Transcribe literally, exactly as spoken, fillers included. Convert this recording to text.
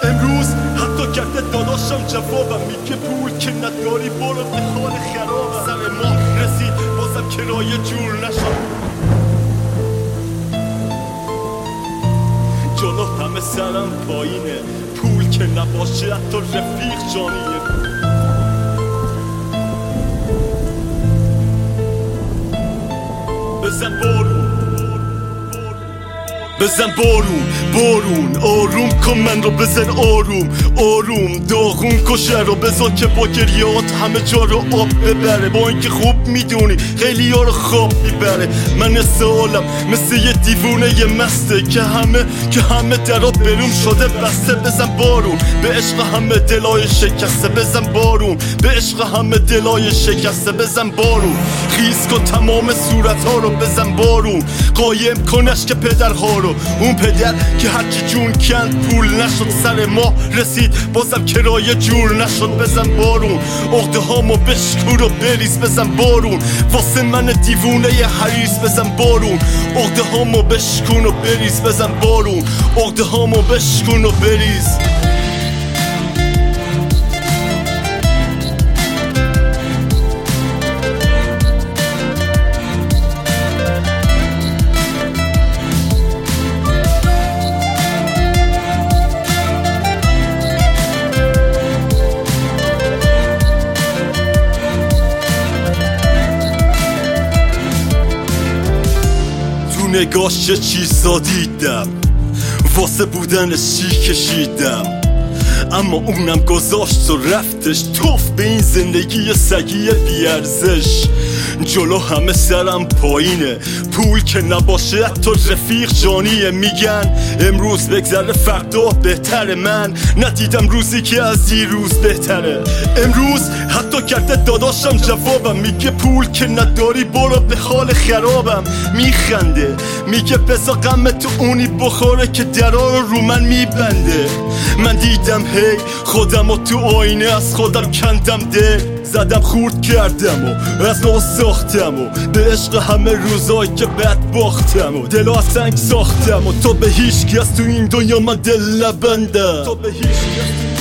امروز حتی کرده داداشم جوابم میگه پول که نداری برو به حال خرابم. سر ما رسید بازم کرایه جور نشد، جلو همه سرم پایینه، پول که نباشه حتی رفیق جانیه. بزن بارون بزن بارون بارون آروم کن من رو، بزن آروم آروم داغون کشه رو بزن که با گریات همه جا رو آب ببره. با اینکه خوب میدونی خیلی ها رو خواب میبره. من سوالم مثل یه دیوونه یه مسته که همه که همه درا بروم شده بسته. بزن بارون به عشق همه دلای شکسته، بزن بارون به عشق همه دلای شکسته. بزن بارون خیز کن تمام صورت ها رو، بزن بارون قایم کنش که پدرها رو. اون پدر که هرچی جون کند پول نشد، سر ما رسید بازم کرایه جور نشد. بزن بارون عقده هامو بشکور و بریز، بزن بارون واسه من دیوونه ی حریص. بزن بارون عقده هامو بشکون و بریز، بزن بارون عقده هامو بشکون و بریز. نگاش چه چیزا دیدم، واسه بودنش چی کشیدم، اما اونم گذاشت و رفتش. توف به این زندگی سگی بیارزش، جلو همه سرم پایینه، پول که نباشه حتی رفیق جانیه. میگن امروز بگذره فردا بهتره، من ندیدم روزی که از دیروز بهتره. امروز حتی کرده داداشم جوابم، میگه پول که نداری برو به حال خرابم. میخنده میگه بزا غم تو اونی بخوره که درا رو رو من میبنده. من دیدم هی خودم و تو آینه از خودم کندم دل، زدم خورد کردم و از نو ساختم و به عشق همه روزایی که بد باختم و دل از سنگ ساختم و تو به هیچ کس تو این دنیا من دل نبندم.